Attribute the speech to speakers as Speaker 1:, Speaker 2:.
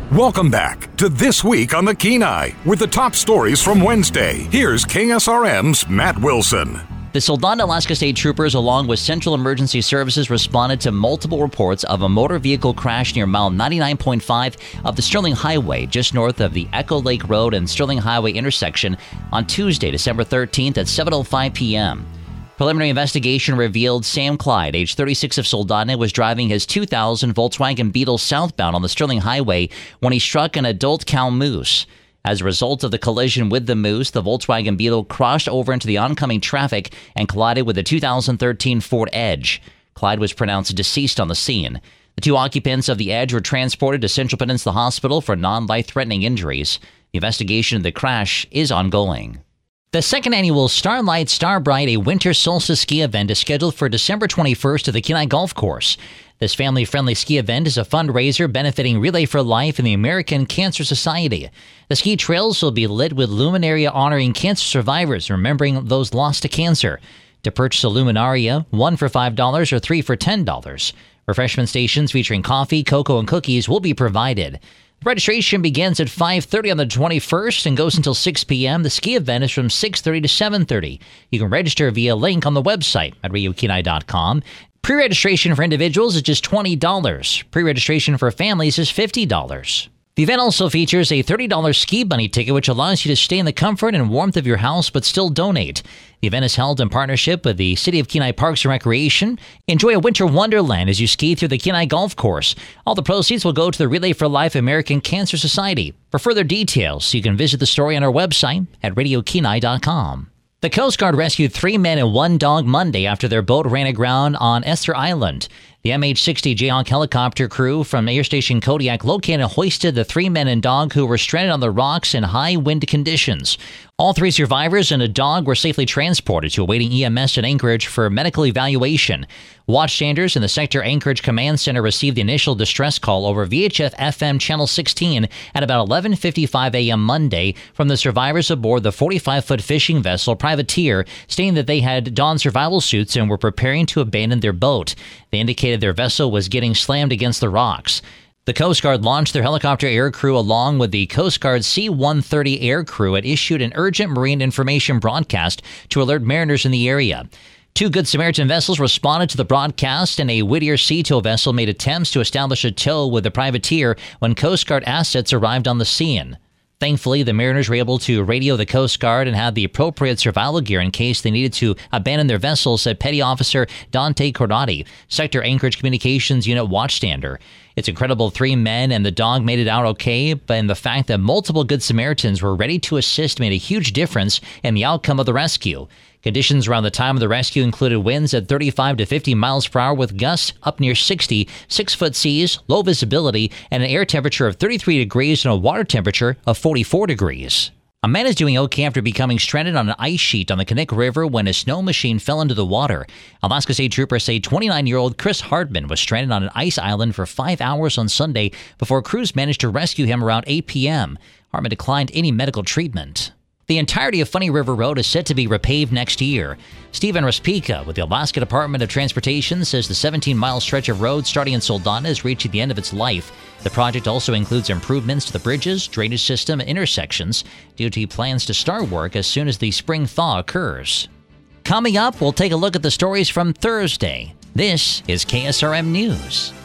Speaker 1: Welcome back to This Week on the Kenai with the top stories from Wednesday. Here's KSRM's Matt Wilson.
Speaker 2: The Soldotna, Alaska State Troopers, along with Central Emergency Services, responded to multiple reports of a motor vehicle crash near mile 99.5 of the Sterling Highway, just north of the Echo Lake Road and Sterling Highway intersection on Tuesday, December 13th at 7:05 p.m. Preliminary investigation revealed Sam Clyde, age 36 of Soldotna, was driving his 2000 Volkswagen Beetle southbound on the Sterling Highway when he struck an adult cow moose. As a result of the collision with the moose, the Volkswagen Beetle crossed over into the oncoming traffic and collided with a 2013 Ford Edge. Clyde was pronounced deceased on the scene. The two occupants of the Edge were transported to Central Peninsula Hospital for non-life-threatening injuries. The investigation of the crash is ongoing. The second annual Starlight Starbright, a winter solstice ski event, is scheduled for December 21st at the Kenai Golf Course. This family-friendly ski event is a fundraiser benefiting Relay for Life and the American Cancer Society. The ski trails will be lit with luminaria honoring cancer survivors, remembering those lost to cancer. To purchase a luminaria, 1 for $5 or 3 for $10. Refreshment stations featuring coffee, cocoa, and cookies will be provided. Registration begins at 5:30 on the 21st and goes until 6 p.m. The ski event is from 6:30 to 7:30. You can register via a link on the website at radiokenai.com. Pre-registration for individuals is just $20. Pre-registration for families is $50. The event also features a $30 ski bunny ticket, which allows you to stay in the comfort and warmth of your house but still donate. The event is held in partnership with the City of Kenai Parks and Recreation. Enjoy a winter wonderland as you ski through the Kenai Golf Course. All the proceeds will go to the Relay for Life American Cancer Society. For further details, you can visit the story on our website at radiokenai.com. The Coast Guard rescued 3 men and 1 dog Monday after their boat ran aground on Esther Island. The MH-60 Jayhawk helicopter crew from Air Station Kodiak located and hoisted the 3 men and dog who were stranded on the rocks in high wind conditions. All 3 survivors and a dog were safely transported to awaiting EMS at Anchorage for medical evaluation. Watchstanders in the Sector Anchorage Command Center received the initial distress call over VHF FM Channel 16 at about 11:55 a.m. Monday from the survivors aboard the 45-foot fishing vessel Privateer, stating that they had donned survival suits and were preparing to abandon their boat. They indicated their vessel was getting slammed against the rocks. The Coast Guard launched their helicopter air crew along with the Coast Guard C-130 air crew and issued an urgent marine information broadcast to alert mariners in the area. 2 Good Samaritan vessels responded to the broadcast, and a Whittier Sea Tow vessel made attempts to establish a tow with the Privateer when Coast Guard assets arrived on the scene. Thankfully, the mariners were able to radio the Coast Guard and had the appropriate survival gear in case they needed to abandon their vessels, said Petty Officer Dante Cordati, Sector Anchorage Communications Unit Watchstander. It's incredible 3 men and the dog made it out okay, but the fact that multiple Good Samaritans were ready to assist made a huge difference in the outcome of the rescue. Conditions around the time of the rescue included winds at 35 to 50 miles per hour with gusts up near 60, 6-foot seas, low visibility, and an air temperature of 33 degrees and a water temperature of 44 degrees. A man is doing okay after becoming stranded on an ice sheet on the Knik River when a snow machine fell into the water. Alaska State Troopers say 29-year-old Chris Hardman was stranded on an ice island for 5 hours on Sunday before crews managed to rescue him around 8 p.m. Hardman declined any medical treatment. The entirety of Funny River Road is set to be repaved next year. Stephen Raspika with the Alaska Department of Transportation says the 17-mile stretch of road starting in Soldotna is reaching the end of its life. The project also includes improvements to the bridges, drainage system, and intersections. DOT plans to start work as soon as the spring thaw occurs. Coming up, we'll take a look at the stories from Thursday. This is KSRM News.